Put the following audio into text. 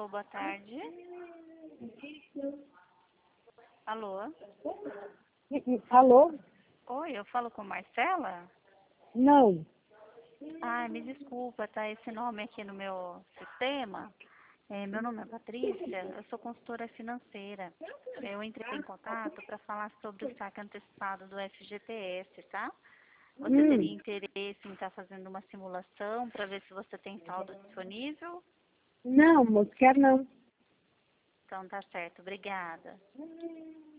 Alô, boa tarde. Alô? Alô? Oi, eu falo com Marcela? Não. Ah, me desculpa, tá esse nome aqui no meu sistema. Meu nome é Patrícia, eu sou consultora financeira. Eu entrei em contato para falar sobre o saque antecipado do FGTS, tá? Você teria interesse em estar fazendo uma simulação para ver se você tem saldo disponível? Não, moço, quero não. Então tá certo, obrigada.